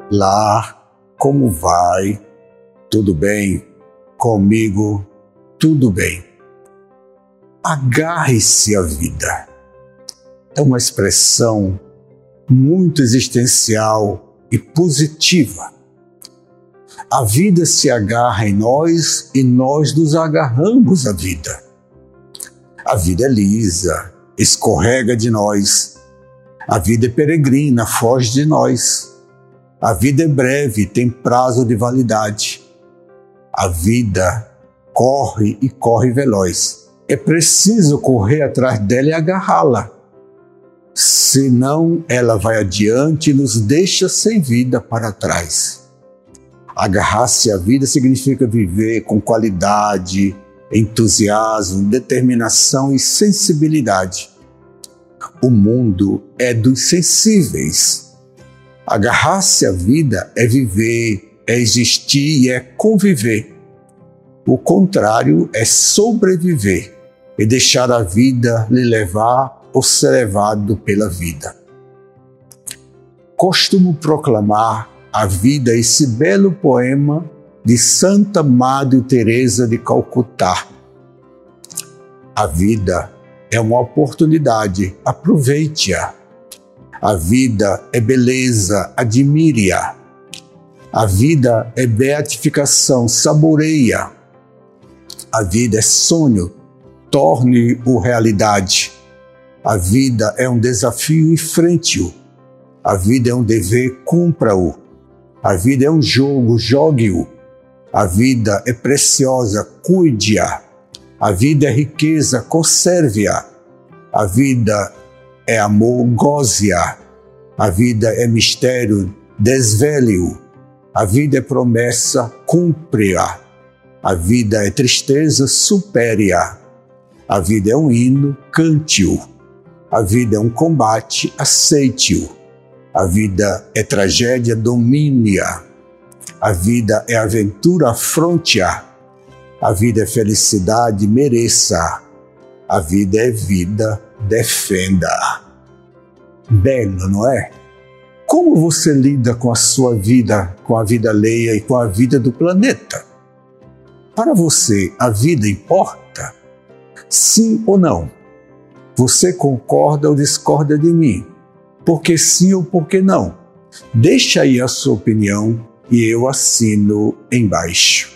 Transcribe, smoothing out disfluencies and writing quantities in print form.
Lá, como vai? Tudo bem? Comigo, tudo bem. Agarre-se à vida. É uma expressão muito existencial e positiva. A vida se agarra em nós e nós nos agarramos à vida. A vida é lisa, escorrega de nós. A vida é peregrina, foge de nós. A vida é breve, tem prazo de validade. A vida corre e corre veloz. É preciso correr atrás dela e agarrá-la. Senão ela vai adiante e nos deixa sem vida para trás. Agarrar-se à vida significa viver com qualidade, entusiasmo, determinação e sensibilidade. O mundo é dos sensíveis. Agarrar-se à vida é viver, é existir e é conviver. O contrário é sobreviver e deixar a vida lhe levar ou ser levado pela vida. Costumo proclamar a vida esse belo poema de Santa Madre Teresa de Calcutá. A vida é uma oportunidade, aproveite-a. A vida é beleza, admire-a. A vida é beatificação, saboreia. A vida é sonho, torne-o realidade. A vida é um desafio, enfrente-o. A vida é um dever, cumpra-o. A vida é um jogo, jogue-o. A vida é preciosa, cuide-a. A vida é riqueza, conserve-a. A vida é amor, goze-a. A vida é mistério, desvele-o. A vida é promessa, cumpre-a. A vida é tristeza, supere-a. A vida é um hino, cante-o. A vida é um combate, aceite-o. A vida é tragédia, domine-a. A vida é aventura, afronte-a. A vida é felicidade, mereça. A vida é vida, defenda. Belo, não é? Como você lida com a sua vida, com a vida alheia e com a vida do planeta? Para você, a vida importa? Sim ou não? Você concorda ou discorda de mim? Por que sim ou por que não? Deixa aí a sua opinião e eu assino embaixo.